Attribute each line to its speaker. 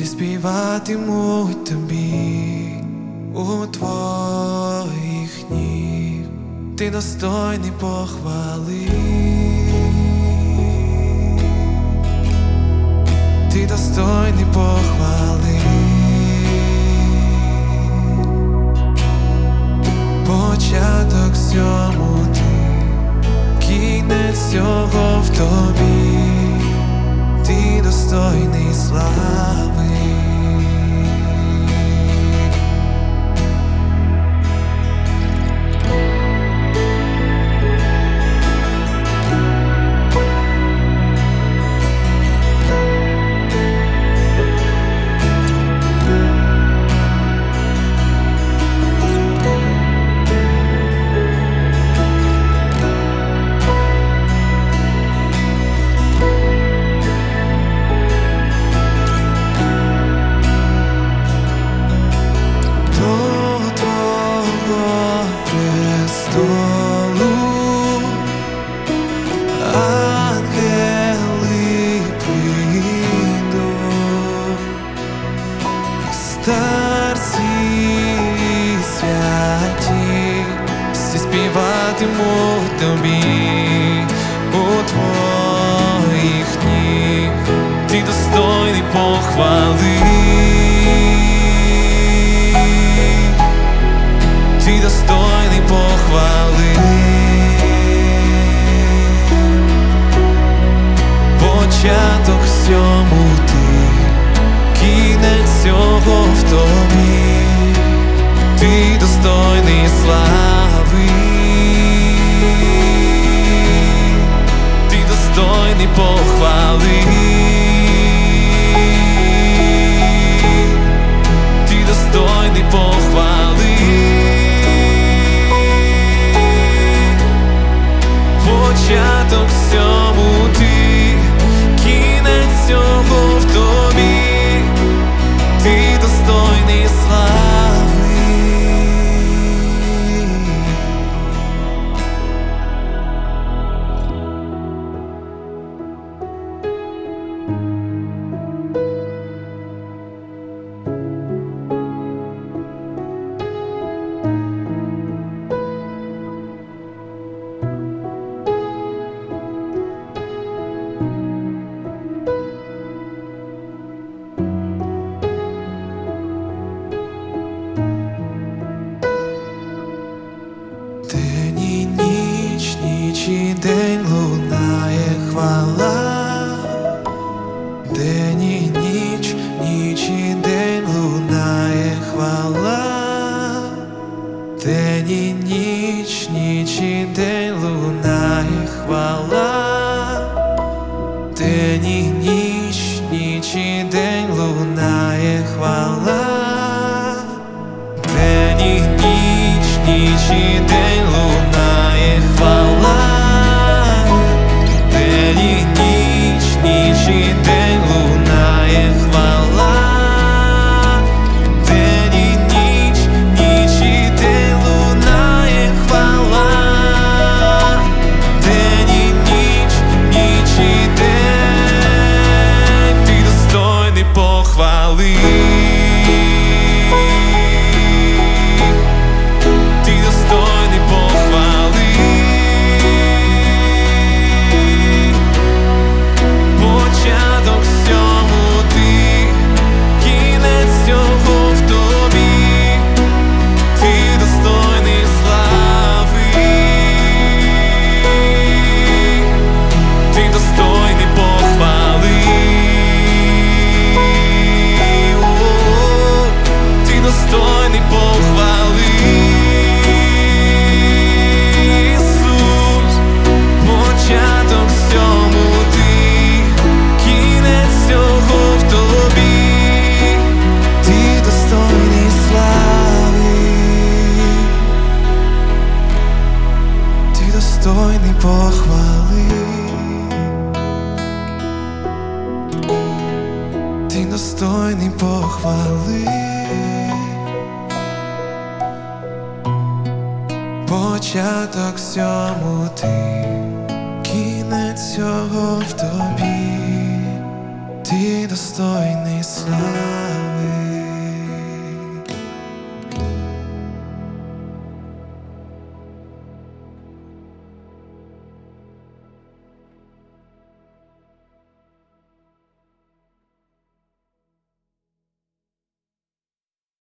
Speaker 1: всі співатимуть тобі у твоїх ніг. Ти достойний похвали, ти достойний похвали. Початок всьому ти, кінець всього в тобі, ти достойний слави. Ангели прийдуть, старці святі, всі співатимуть тобі у твоїх ніг. Ти достойний похвали, ти достойний похвали. Початок всьому ти, кінець всього в тобі, ти достойний слави, ти достойний похвали, ти достойний похвали. Початок всьому ти, кінець всього в тобі, ти достойний слави. День і ніч, ніч і день лунає хвала. День і ніч, ніч і день лунає хвала. День і ніч, ніч і день лунає хвала. День і ніч, ніч і день лунає хвала. День і ніч, ніч і день лунає хвала. День і ніч, ніч і день лунає хвала. День і ніч, ніч і день лунає хвала. День і ніч, ніч і день, ти достойний похвали. Достойний похвали, ти достойний похвали. Початок всьому ти, кінець всього в тобі, ти достойний слави.